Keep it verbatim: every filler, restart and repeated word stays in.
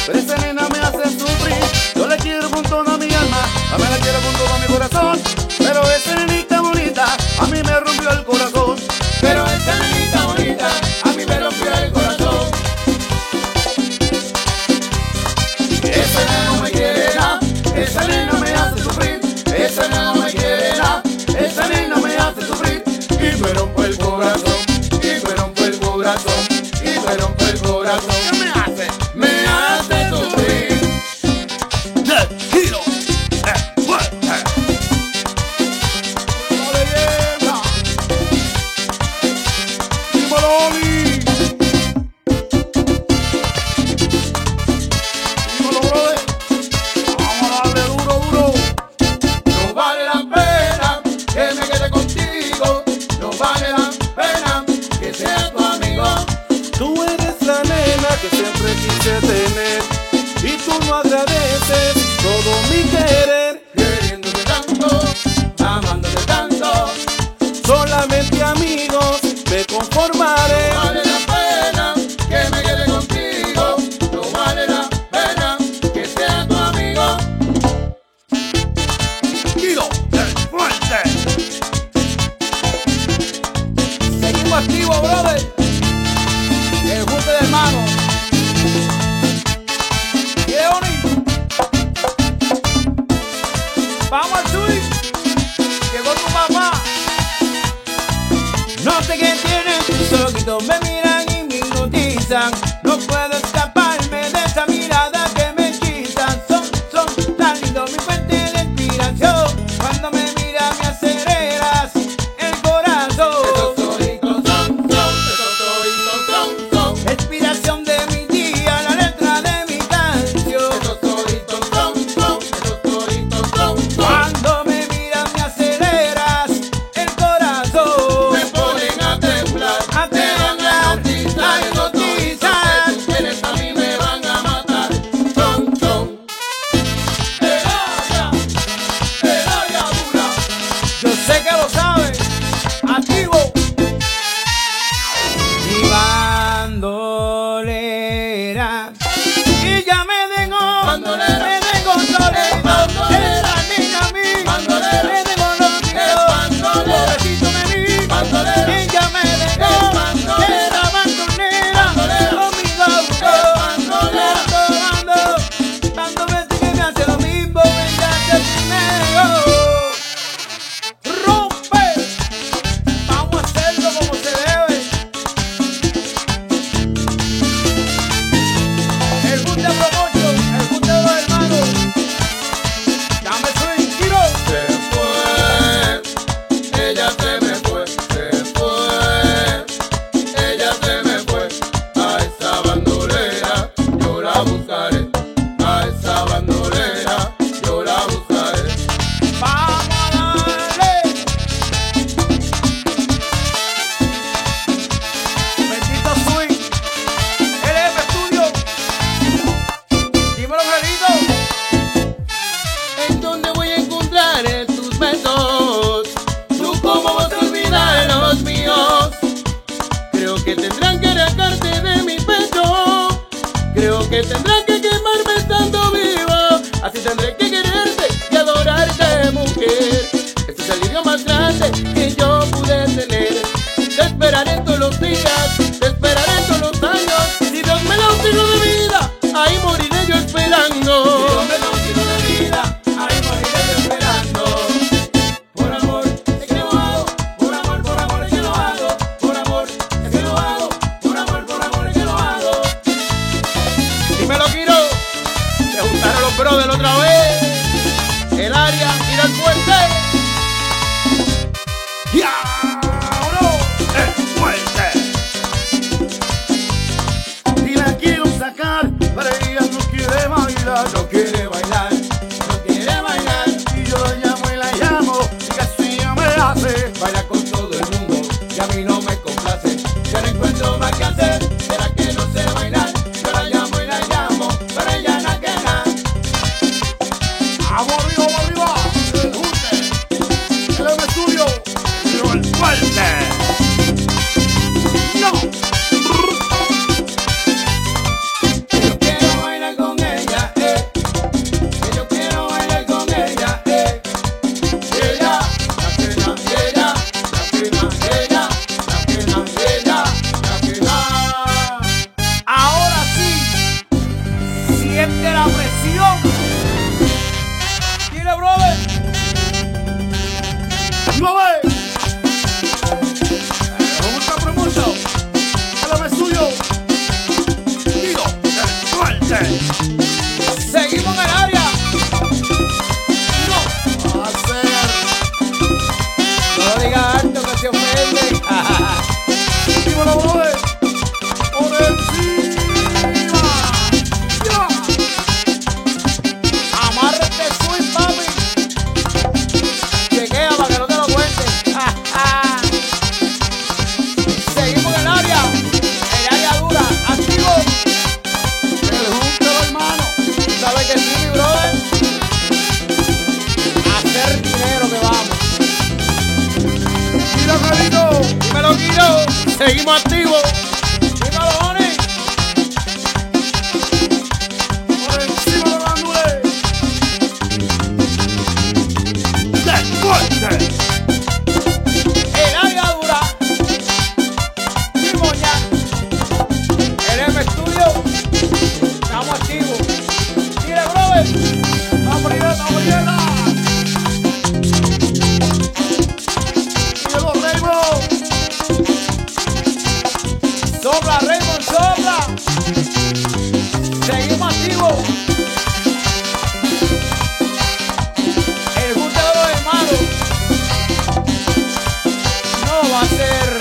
pero esa nena me hace sufrir. Yo la quiero con toda mi alma, a mí la quiero con todo mi corazón, pero esa nenita bonita a mí me rompió el corazón. Pero esa nenita bonita a mí me rompió el corazón. Esa nena no me quiere nada, esa nena me hace sufrir. Esa nena no me quiere nada, esa nena me hace sufrir. Y me rompe el corazón, y me rompe el corazón, y me rompe el corazón. ¿Qué me hace? Me hace sufrir. The Hero. Eh, what? Eh. La leyenda. Dímelo, Oli. Dímelo, brother. Vamos a darle duro, duro. No vale la pena que me quede contigo, no vale la pena que sea tu amigo. Tú eres la nena que siempre quise tener y tú no agradeces todo mi querer. Queriéndote tanto, amándote tanto, Solamente amigos me conformaré. no vale la pena que me quede contigo, no vale la pena que sea tu amigo. Hero, el fuerte. Seguimos activos, brother. El junte de hermanos. ¿Qué bonito? Vamos al Chuy. Llegó tu papá. No sé qué tienen tus ojitos, me miran y me hipnotizan. No puedo escaparme de esa mirada que me hechiza. Son, son tan lindos, mi fuente de inspiración. Cuando me miras me aceleras el corazón. Esos ojitos son, son, esos ojitos son, son, Inspiración de mi día, la letra de mi canción. esos ojitos son, son, esos ojitos son, son. Cuando me miras me aceleras el corazón. Me ponen a temblar, A me van a temblar, hipnotizar, a esos ojitos hipnotizar. que tú tienes a mí me van a matar. Son, son. Eloya, Eloya dura. Yo sé que lo sabes, activo. Mi bandolera y ya me dejó, Bandolera. me dejó soledad. Bandolera. Esa niña a mí Bandolera. me dejó los Es bandolera. pobrecito me vi, Bandolera. y ya me Es dejó. bandolera. Esa bandolera Bandolera. conmigo buscó. Es bandolera. Bando, bando, bando, ves que me hace lo mismo, me hace primero. Rompe, vamos a hacerlo como se debe. El Junte Promotion, el Junte de los hermanos. Dame swing, tiro. Se fue, ella se me fue, se fue, ella se me fue. A esa bandolera yo la buscaré, a esa bandolera yo la buscaré. Vamos a darle. Bendito swing. L F Studio. Dímelo, Gerito. ¿En dónde voy a encontrar en tus besos? ¿Tú cómo vas a olvidar los míos? Creo que tendrán que arrancarte de mi pecho. Creo que tendrán que quemarme estando vivo. Así tendré que quererte y adorarte, mujer. Este es el alivio más grande que yo pude tener. Te esperaré todos los días, te esperaré todos los años. Si Dios me da un siglo de vida, ahí moriré yo esperando. Si Dios me da un siglo de vida, ahí moriré yo esperando. Por amor es que lo hago, por amor, por amor es que lo hago, por amor es que lo hago, por amor, por amor es que lo hago. Dímelo, Kiro. Se juntaron los brothers otra vez. El área y el fuerte. ¡Diablo! ¡El fuerte! Y la quiero sacar, pero ella no quiere bailar. No quiere bailar, no quiere bailar. Y yo la llamo y la llamo, y casi ella me hace. Baila con todo el mundo y a mí no me complace. Yo no encuentro más que hacer. ¿Será que no sé bailar? Yo la llamo y la llamo, pero ella no quiere nada. ¡Vamos arriba, vamos arriba! ¡El junte! ¡El M Studio! ¡Pero el fuerte! ¡No! Yo quiero bailar con va a ser?